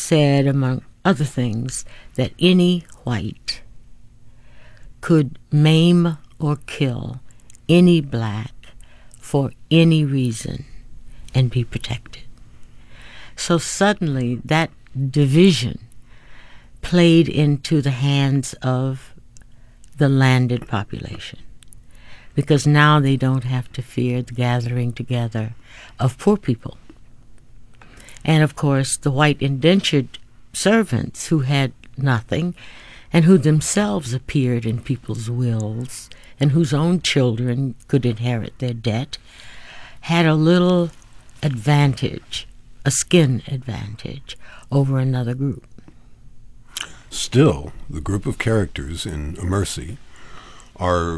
said, among other things, that any white could maim or kill any black for any reason and be protected. So suddenly that division played into the hands of the landed population, because now they don't have to fear the gathering together of poor people. And of course, the white indentured servants who had nothing and who themselves appeared in people's wills and whose own children could inherit their debt had a little advantage, a skin advantage, over another group. Still, the group of characters in A Mercy are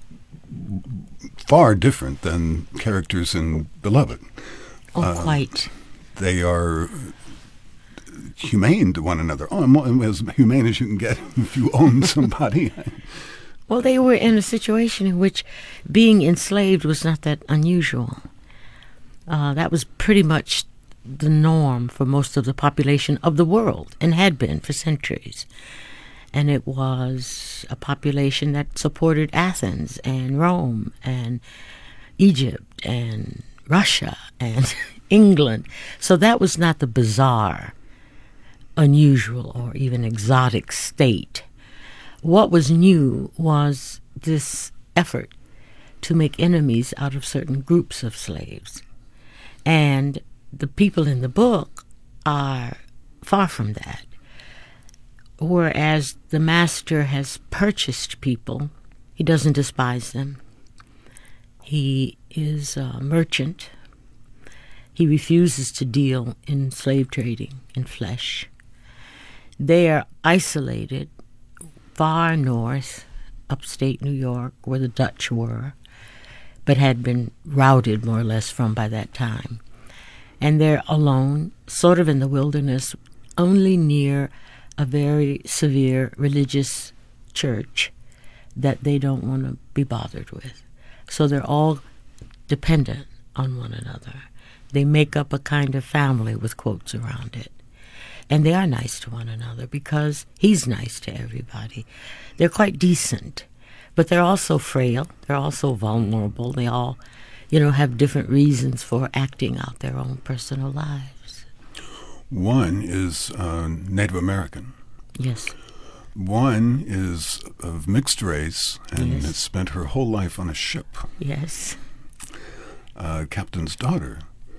far different than characters in Beloved. Oh, quite. They are humane to one another. As humane as you can get if you own somebody. Well, they were in a situation in which being enslaved was not that unusual. That was pretty much the norm for most of the population of the world, and had been for centuries. And it was a population that supported Athens and Rome and Egypt and Russia and England. So that was not the bizarre, unusual, or even exotic state. What was new was this effort to make enemies out of certain groups of slaves. And the people in the book are far from that. Whereas the master has purchased people, he doesn't despise them. He is a merchant. He refuses to deal in slave trading in flesh. They are isolated far north, upstate New York, where the Dutch were, but had been routed more or less from by that time. And they're alone, sort of in the wilderness, only near a very severe religious church that they don't want to be bothered with. So they're all dependent on one another. They make up a kind of family with quotes around it. And they are nice to one another because he's nice to everybody. They're quite decent, but they're also frail. They're also vulnerable. They all, have different reasons for acting out their own personal lives. One is Native American. Yes. One is of mixed race and Yes. has spent her whole life on a ship. Yes. Captain's daughter.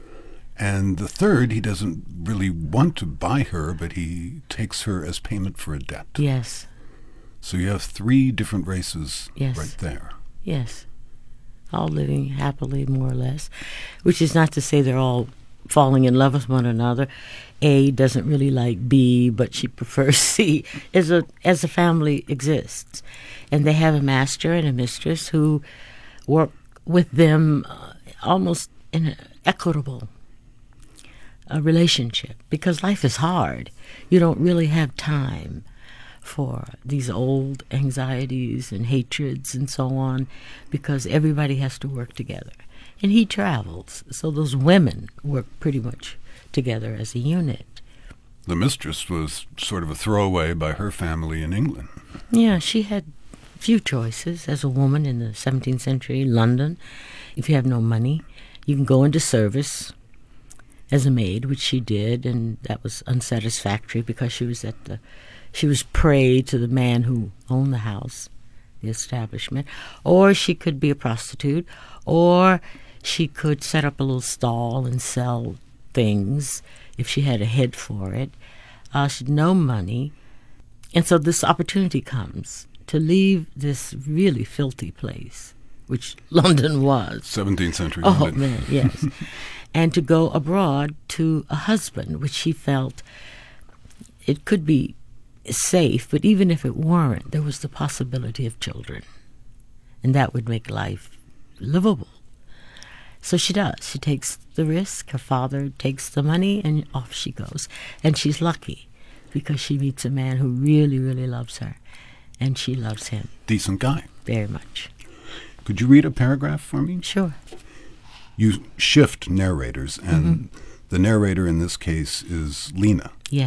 And the third, he doesn't really want to buy her, but he takes her as payment for a debt. Yes. So you have three different races Yes. right there. Yes. All living happily, more or less, which is not to say they're all falling in love with one another. A doesn't really like B, but she prefers C, as a family exists. And they have a master and a mistress who work with them almost in an equitable relationship, because life is hard. You don't really have time for these old anxieties and hatreds and so on, because everybody has to work together. And he travels, so those women work pretty much together as a unit. The mistress was sort of a throwaway by her family in England. Yeah, she had few choices as a woman in the 17th century London. If you have no money, you can go into service as a maid, which she did, and that was unsatisfactory because she was prey to the man who owned the house, the establishment. Or she could be a prostitute, or she could set up a little stall and sell things if she had a head for it. She had no money. And so this opportunity comes to leave this really filthy place, which London was. 17th century Oh, London. man, yes. And to go abroad to a husband, which she felt it could be safe, but even if it weren't, there was the possibility of children. And that would make life livable. So she does. She takes the risk. Her father takes the money, and off she goes. And she's lucky because she meets a man who really, really loves her. And she loves him. Decent guy. Very much. Could you read a paragraph for me? Sure. You shift narrators, and the narrator in this case is Lena. Yes.